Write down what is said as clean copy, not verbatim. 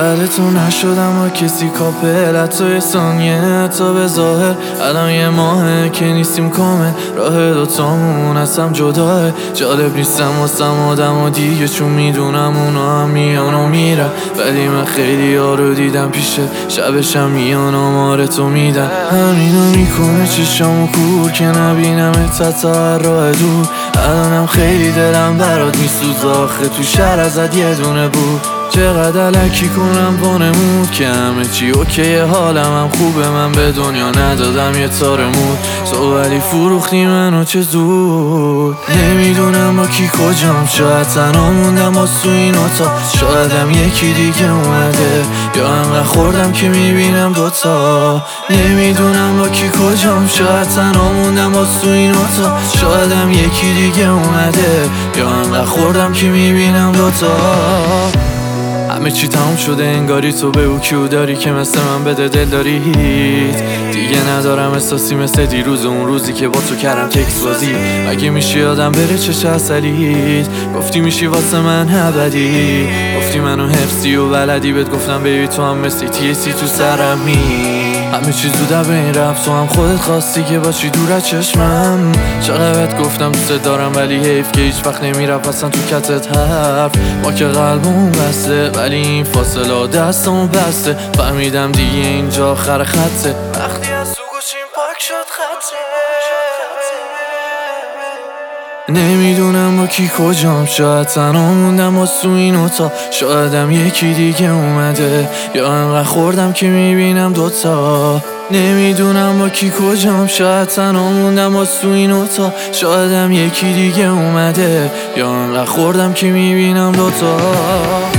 بعد تو نشدم با کسی کاپل، حتی یه ثانیه تا به ظاهر. الان یه ماهه که نیستیم کامل، راه دوتامون هستم جداه. جالب نیستم واسم آدم و دیگه، چون میدونم اونا هم میان و میرن، ولی من خیلی ها رو دیدم پیشه، شبشم میان آمارتو میدن. همینو میکنه چشامو کور که نبینم تا راه دور. الانم خیلی دلم برات میسوز، آخه تو شهر ازت یه دونه بود. چقدر علکی کنم وانمود که همه چی اوکیه، حالم هم خوبه، من به دنیا ندادم یه تار مود. تو ولی فروختی منو چه زود. نمیدونم با کی کجام، شاید تنها موندم از تو این اتاق، شایدم یکی دیگه اومده، یا انقدر خوردم که میبینم دوتا. نمیدونم با کی کجام، شاید تنها موندم از تو این اتاق، شایدم یکی دیگه اومده، یا انقدر خوردم که میبینم دوتا. همه چی تموم شده انگاری، تو به او کیو داری که مثل من بده دل دارید. دیگه ندارم احساسی مثل دیروز، اون روزی که با تو کردم تکس بازی. اگه میشی آدم بره چه اصلیت، گفتی میشی واسه من ابدی، گفتی منو حفظی و بلدی، بهت گفتم بیبی تو هم مثل تیسی تو سرمی. همه چیز زوده به این رفت، تو هم خودت خواستی که باشی دور از چشمم. چقدر بهت گفتم دوست دارم، ولی حیف که هیچ وقت نمیرفت اصلا تو کتت حرف. ما که قلبمون بسته، ولی این فاصله دستمون بسته. فهمیدم دیگه اینجا آخر خطه، وقتی از تو گوشیم پاک شد خطه. نمیدونم با کی کجام، شاید تنها موندم از تو این اتاق، شایدم یکی دیگه اومده، یا انقدر خوردم که میبینم دوتا. نمیدونم با کی کجام، شاید تنها موندم از تو این اتاق، شایدم یکی دیگه اومده، یا انقدر خوردم که میبینم دوتا.